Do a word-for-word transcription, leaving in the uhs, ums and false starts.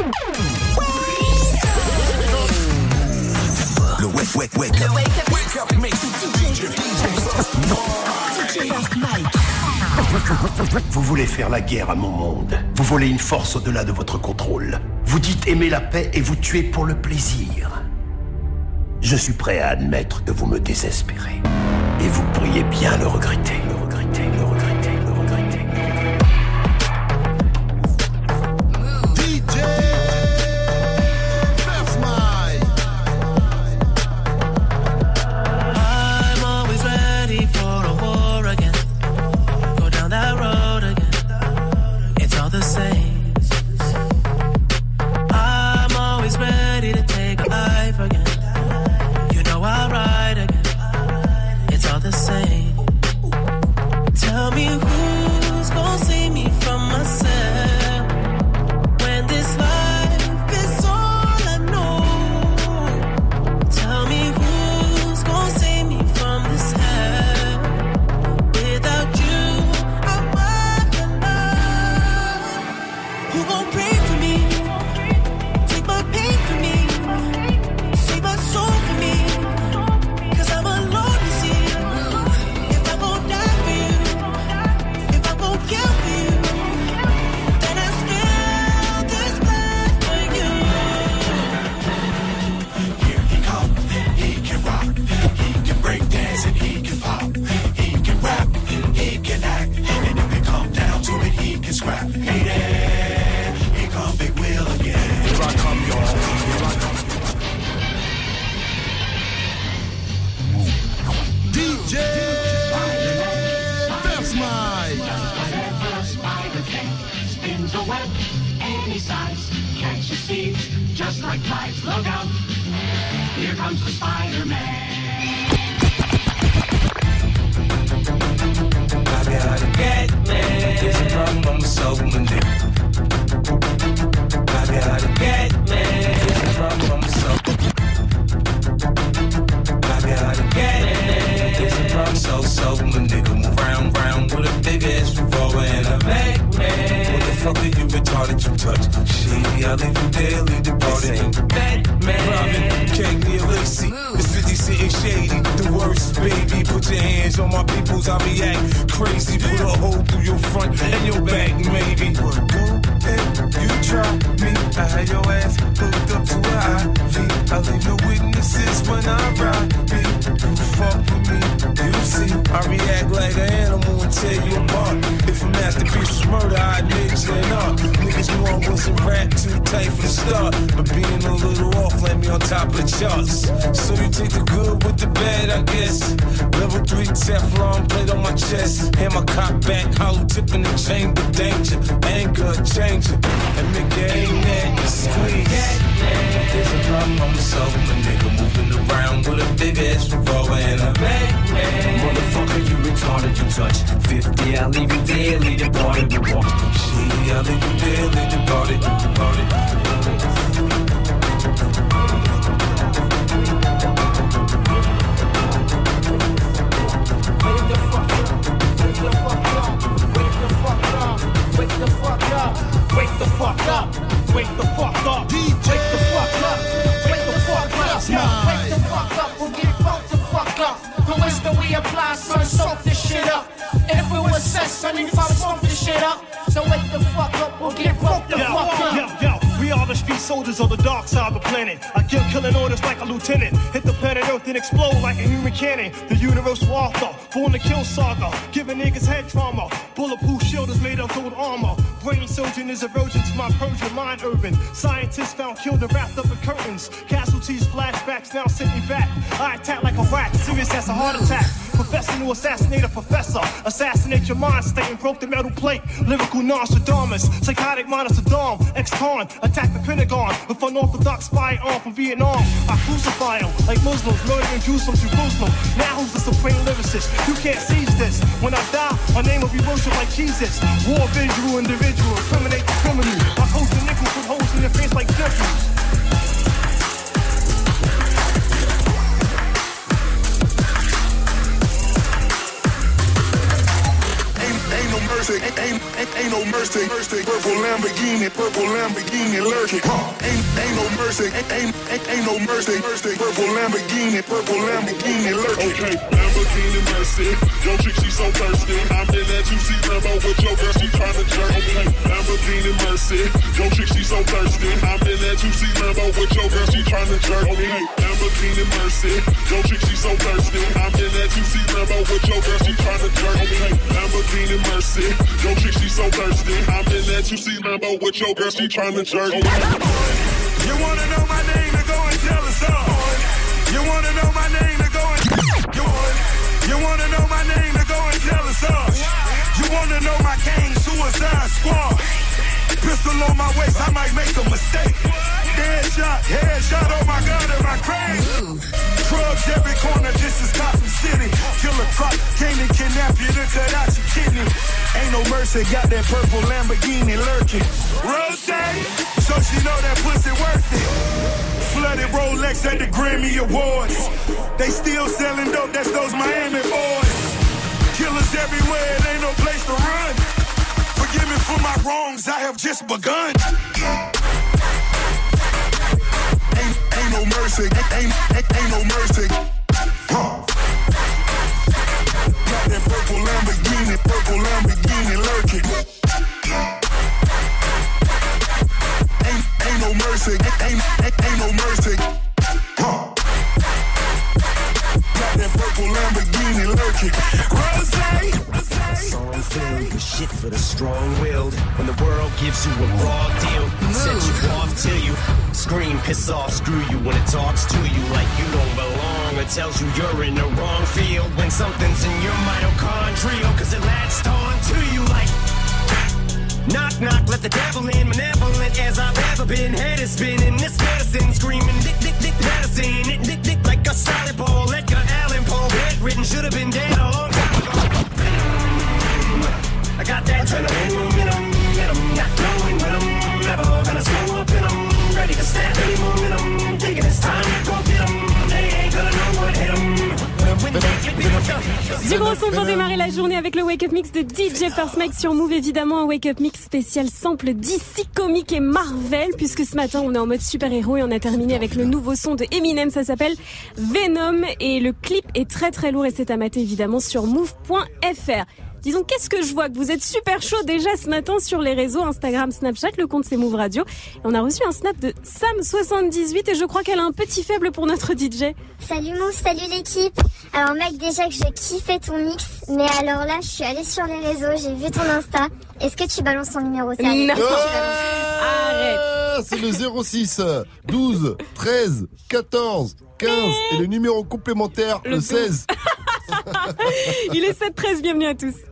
Le wake, wake, wake up. Le wake up. Wake up mix. D J Mike. Vous voulez faire la guerre à mon monde. Vous voulez une force au-delà de votre contrôle. Vous dites aimer la paix et vous tuez pour le plaisir. Je suis prêt à admettre que vous me désespérez. Et vous pourriez bien le regretter, le regretter, le regretter, le regretter. D J First Mike. I'm always ready for a war again. Go down that road again. It's all the same. I'm always ready to take a life again. You know I'll ride again. It's all the same. Tell me who's gonna save me from myself when this life is all I know. Tell me who's gonna save me from this hell. Without you, I'm alone. Who gon' pray for me? Take my pain for me. Save my soul for me. Cause I'm alone to see. If I'm gon' die for you, if I'm gon' kill for you, then I spill this blood for you. Here he come, he can rock, he can break dance and he can pop, he can rap, he can act, and if it come down to it, he can scrap. Hey there, here come Big Will again. Here I come, y'all. Here I come. D J First Mike. Spins a web any size. Can't you see? Just like flies. Look out. Here comes the Spider-Man. I gotta get me. There's a problem, I'm so nigga. I gotta get me. There's a problem, I'm so. I gotta get me. There's a problem, so so nigga. Move round round with a big ass revolver and a make me. What the fuck are you retarded? You touch shit. I leave you there, leave the party. Batman, Robin, Keggy, Lacey. It's fifty Cent and Shady. The worst, baby. Put your hands on my peoples, I react crazy. Put a hole through your front and your back, maybe. Go ahead, you try me. I had your ass hooked up to an I V. I leave no witnesses when I ride me. You fuck with me, you see. I react like an animal and tear you apart. If a masterpiece was murder, I'd mix it up. Niggas knew I wasn't rap too tight from the start. But being a little off, let me on top of the charts. So you take the good with the bad, I guess. Level three Teflon plate on my chest. Hand my cock back, hollow tip in the chamber. Danger, anger, changer. And make your aim at the squeeze. There's a problem, I'm a sober nigga. Moving around with a big ass revolver and a bang man. Motherfucker, you retarded, you touch fifty, I'll leave you there, leave the party, you walk. Shit, I'll leave you there, leave the party, the party. Wake the fuck up, wake the fuck up, wake the fuck up, D J wake the fuck up, wake the fuck up, Mike. wake the fuck up, we'll get fucked the fuck up. The wisdom we apply, son, soak this shit up. If it was sex, son, you probably smoke this shit up. So wake the fuck up, we'll get fucked the yo, fuck up. Yo, yo, we are the street soldiers on the dark side of the planet. I give killing orders like a lieutenant. Hit the planet Earth and explode like a human cannon. The universal author, born to kill saga. Giving niggas head trauma. Bulletproof shield is made of gold armor. Brain surgeon is a virgin to my Persian mind urban. Scientists found killed and wrapped up in curtains. Casualties, flashbacks, now sent me back. I attack like a rat, serious as a heart attack. Professor to assassinate a professor. Assassinate your mind state and broke the metal plate. Lyrical Nostradamus. Psychotic mind of Saddam. Ex-con. Attack the Pentagon with unorthodox firearm from Vietnam. I crucify them like Muslims. Murdering Jews from Jerusalem. Now who's the supreme lyricist? You can't seize this. When I die, my name will be worshipped like Jesus. War visual individual. Criminate the criminal. My coach the nickel put holes in your face like dimples. Ain't, ain't no mercy, ain't, ain't, ain't ain't no mercy, mercy. Purple Lamborghini, purple Lamborghini lurking. Huh. Ain't ain't no mercy, ain't ain't, ain't, ain't no mercy, mercy. Purple Lamborghini, purple Lamborghini lurking. Okay, Lamborghini mercy. Yo chick she so thirsty. I'm in that two C Lambo with your girl, she tryna jerk. Okay, Lamborghini mercy. Yo chick she so thirsty. I'm in that two C Lambo with your girl, she tryna jerk. Okay, Lamborghini mercy. Yo chick she so thirsty. I'm in that two C Lambo with your girl, she tryna jerk. Okay, Lamborghini mercy. Yo chick she so thirsty. I'm in that two C Lambo with your girl, she tryna jerk. Okay. You wanna know my name to go and tell us all. You wanna know my name to go and you want, you wanna know my name to go and tell us all. You wanna know my gang, Suicide Squad. Pistol on my waist, I might make a mistake. Headshot, headshot, oh my God, am I crazy? Drugs every corner, this is Gotham City. Killer Croc, came to kidnap you to cut out your kidney. Ain't no mercy, got that purple Lamborghini lurking. Rose, so she know that pussy worth it. Flooded Rolex at the Grammy Awards. They still selling dope, that's those Miami boys. Killers everywhere, it ain't no place to run. Forgive me for my wrongs, I have just begun. Ain't, ain't no mercy, ain't, ain't, ain't no mercy. Huh. Got that purple Lamborghini, purple Lamborghini lurking. Ain't, ain't no mercy, ain't, ain't, ain't no mercy. Huh. Got that purple Lamborghini lurking. Rose, song filled with shit for the strong-willed. When the world gives you a raw deal, sends you off till you scream, piss off, screw you. When it talks to you like you don't belong, or tells you you're in the wrong field. When something's in your mitochondria, cause it latched on to you like knock, knock, let the devil in. Malevolent as I've ever been. Head is spinning, this medicine screaming, dick, dick, dick, medicine. It, dick, dick, like a solid ball. Edgar Allan Poe, bedridden, should have been dead a long time ago. I got that adrenaline momentum, momentum, not knowing when I'm never gonna slow up in them. Ready to snap any momentum, thinking it's time to go get them. They ain't gonna know what hit them. Du gros son pour démarrer la journée avec le Wake Up Mix de D J First Mike sur Move. Évidemment un Wake Up Mix spécial sample D C Comics et Marvel, puisque ce matin on est en mode super-héros et on a terminé avec le nouveau son de Eminem, ça s'appelle Venom et le clip est très très lourd et c'est à mater évidemment sur move point f r. Disons, qu'est-ce que je vois que vous êtes super chaud déjà ce matin sur les réseaux Instagram, Snapchat, le compte c'est Move Radio. Et on a reçu un snap de Sam soixante-dix-huit et je crois qu'elle a un petit faible pour notre D J. Salut Move, salut l'équipe. Alors mec, déjà que je kiffais ton mix, mais alors là je suis allée sur les réseaux, j'ai vu ton Insta. Est-ce que tu balances ton numéro? Sérieux? Non. Arrête. C'est le zéro six douze treize quatorze quinze et le numéro complémentaire le, le seize. Il est sept treize, bienvenue à tous.